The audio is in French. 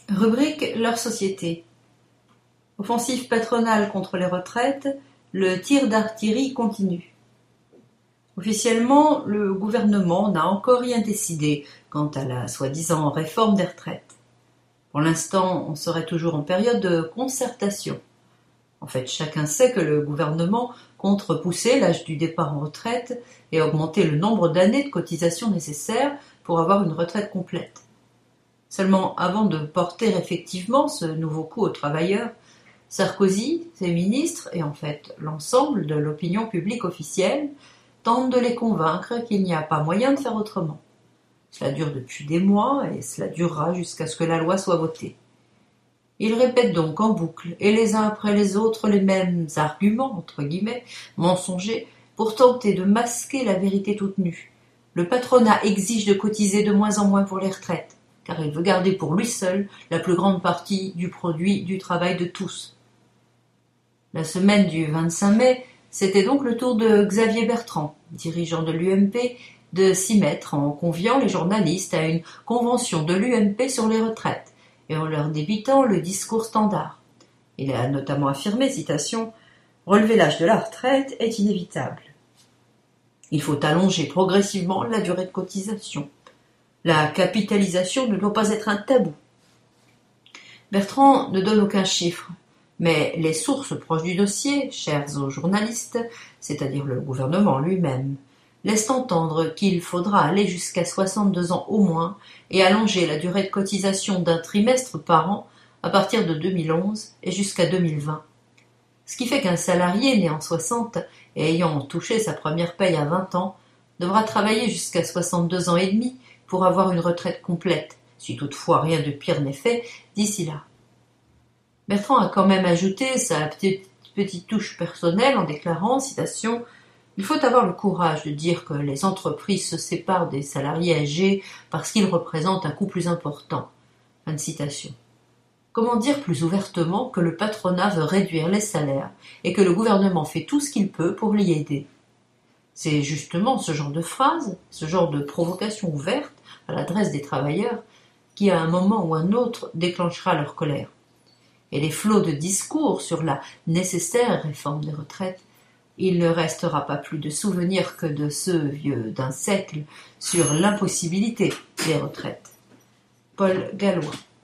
Rubrique leur société. Offensive patronale contre les retraites, le tir d'artillerie continue. Officiellement, le gouvernement n'a encore rien décidé quant à la soi-disant réforme des retraites. Pour l'instant, on serait toujours en période de concertation. En fait, chacun sait que le gouvernement compte repousser l'âge du départ en retraite et augmenter le nombre d'années de cotisation nécessaires pour avoir une retraite complète. Seulement, avant de porter effectivement ce nouveau coup aux travailleurs, Sarkozy, ses ministres et en fait l'ensemble de l'opinion publique officielle tentent de les convaincre qu'il n'y a pas moyen de faire autrement. Cela dure depuis des mois et cela durera jusqu'à ce que la loi soit votée. Ils répètent donc en boucle et les uns après les autres les mêmes arguments, entre guillemets, mensongers, pour tenter de masquer la vérité toute nue. Le patronat exige de cotiser de moins en moins pour les retraites, car il veut garder pour lui seul la plus grande partie du produit du travail de tous. La semaine du 25 mai, c'était donc le tour de Xavier Bertrand, dirigeant de l'UMP, de s'y mettre en conviant les journalistes à une convention de l'UMP sur les retraites et en leur débitant le discours standard. Il a notamment affirmé, citation, « Relever l'âge de la retraite est inévitable. Il faut allonger progressivement la durée de cotisation. La capitalisation ne doit pas être un tabou. » Bertrand ne donne aucun chiffre, mais les sources proches du dossier, chères aux journalistes, c'est-à-dire le gouvernement lui-même, laissent entendre qu'il faudra aller jusqu'à 62 ans au moins et allonger la durée de cotisation d'un trimestre par an à partir de 2011 et jusqu'à 2020. Ce qui fait qu'un salarié né en 60 et ayant touché sa première paye à 20 ans devra travailler jusqu'à 62 ans et demi pour avoir une retraite complète, si toutefois rien de pire n'est fait d'ici là. Bertrand a quand même ajouté sa petite touche personnelle en déclarant, citation, « Il faut avoir le courage de dire que les entreprises se séparent des salariés âgés parce qu'ils représentent un coût plus important. » Fin de citation. Comment dire plus ouvertement que le patronat veut réduire les salaires et que le gouvernement fait tout ce qu'il peut pour l'y aider? C'est justement ce genre de phrase, ce genre de provocation ouverte à l'adresse des travailleurs qui, à un moment ou un autre, déclenchera leur colère. Et les flots de discours sur la nécessaire réforme des retraites, il ne restera pas plus de souvenirs que de ceux vieux d'un siècle sur l'impossibilité des retraites. Paul Gallois.